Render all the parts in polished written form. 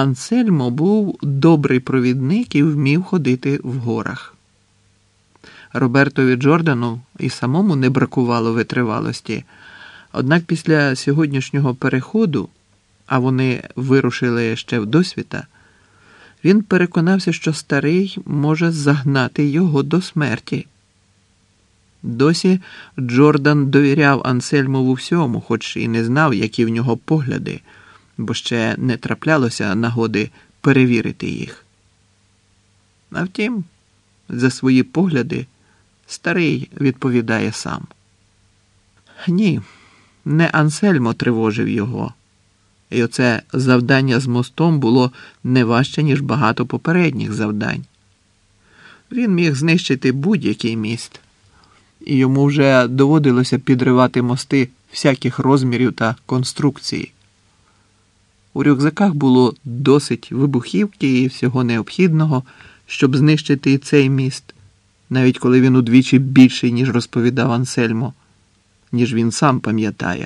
Ансельмо був добрий провідник і вмів ходити в горах. Робертові Джордану і самому не бракувало витривалості, однак після сьогоднішнього переходу, а вони вирушили ще вдосвіта, він переконався, що старий може загнати його до смерті. Досі Джордан довіряв Ансельму в усьому, хоч і не знав, які в нього погляди, бо ще не траплялося нагоди перевірити їх. А втім, за свої погляди старий відповідає сам. Ні, не Ансельмо тривожив його. І оце завдання з мостом було не важче, ніж багато попередніх завдань. Він міг знищити будь-який міст. І йому вже доводилося підривати мости всяких розмірів та конструкції. У рюкзаках було досить вибухівки і всього необхідного, щоб знищити і цей міст, навіть коли він удвічі більший, ніж розповідав Ансельмо, ніж він сам пам'ятає.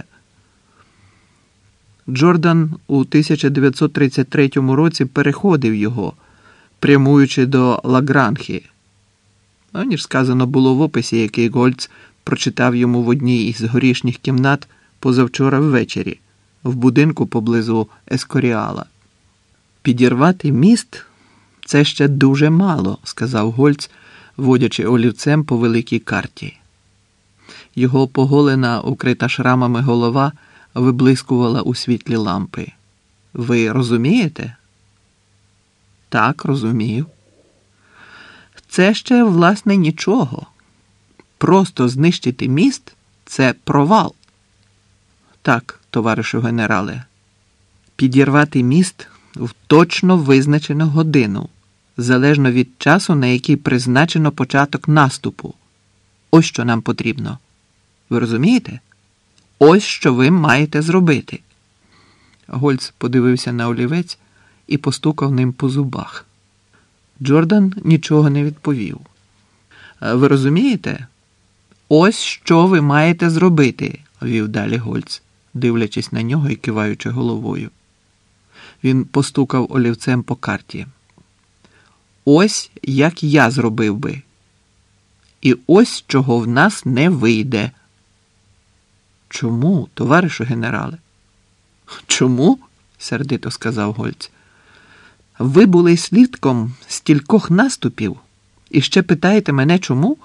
Джордан у 1933 році переходив його, прямуючи до Лагранхи. Ніж сказано було в описі, який Гольц прочитав йому в одній із горішніх кімнат позавчора ввечері, в будинку поблизу Ескоріала. «Підірвати міст – це ще дуже мало», – сказав Гольц, водячи олівцем по великій карті. Його поголена, укрита шрамами голова виблискувала у світлі лампи. «Ви розумієте?» «Так, розумію». «Це ще, власне, нічого. Просто знищити міст – це провал». «Так, товаришу генерале. Підірвати міст в точно визначену годину, залежно від часу, на який призначено початок наступу. Ось що нам потрібно. Ви розумієте? Ось що ви маєте зробити». Гольц подивився на олівець і постукав ним по зубах. Джордан нічого не відповів. «Ви розумієте? Ось що ви маєте зробити», – вів далі Гольц, дивлячись на нього і киваючи головою. Він постукав олівцем по карті. «Ось як я зробив би. І ось чого в нас не вийде». «Чому, товаришу генерале?» «Чому?» – сердито сказав Гольц. «Ви були свідком стількох наступів і ще питаєте мене, чому?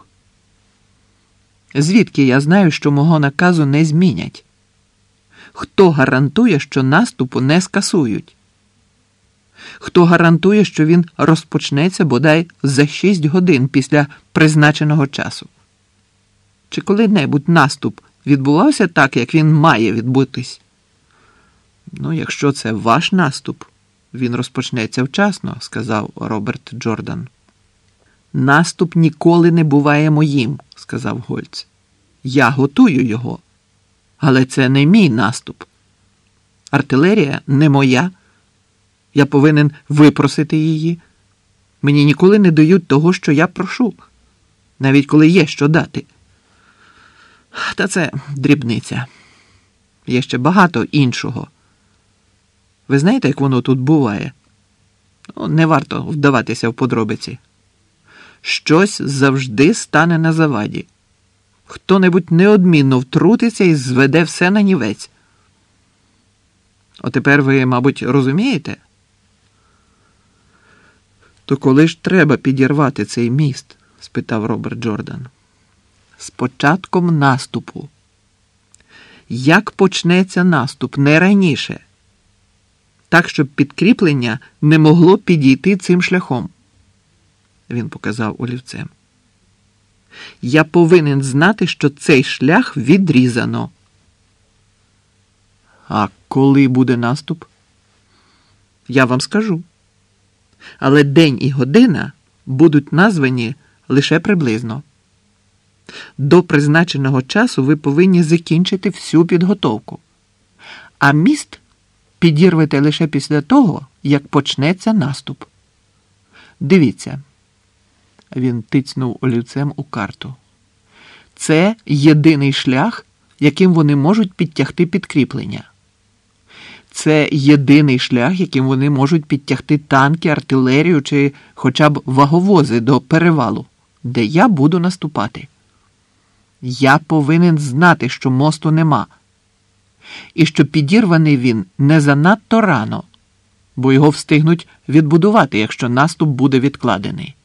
Звідки я знаю, що мого наказу не змінять? Хто гарантує, що наступу не скасують? Хто гарантує, що він розпочнеться бодай за 6 годин після призначеного часу? Чи коли-небудь наступ відбувався так, як він має відбутись? Якщо це ваш наступ, він розпочнеться вчасно», – сказав Роберт Джордан. «Наступ ніколи не буває моїм», – сказав Гольц. «Я готую його. Але це не мій наступ. Артилерія не моя. Я повинен випросити її. Мені ніколи не дають того, що я прошу, навіть коли є що дати. Та це дрібниця. Є ще багато іншого. Ви знаєте, як воно тут буває? Не варто вдаватися в подробиці. Щось завжди стане на заваді. Хто-небудь неодмінно втрутиться і зведе все на нівець. Отепер ви, мабуть, розумієте? «То коли ж треба підірвати цей міст?» – спитав Роберт Джордан. «З початком наступу. Як почнеться наступ, не раніше. Так, щоб підкріплення не могло підійти цим шляхом». Він показав олівцем. «Я повинен знати, що цей шлях відрізано». «А коли буде наступ?» «Я вам скажу. Але день і година будуть названі лише приблизно. До призначеного часу ви повинні закінчити всю підготовку. А міст підірвете лише після того, як почнеться наступ. Дивіться». Він тицьнув олівцем у карту. «Це єдиний шлях, яким вони можуть підтягти підкріплення. Це єдиний шлях, яким вони можуть підтягти танки, артилерію чи хоча б ваговози до перевалу, де я буду наступати. Я повинен знати, що мосту нема. І що підірваний він не занадто рано, бо його встигнуть відбудувати, якщо наступ буде відкладений.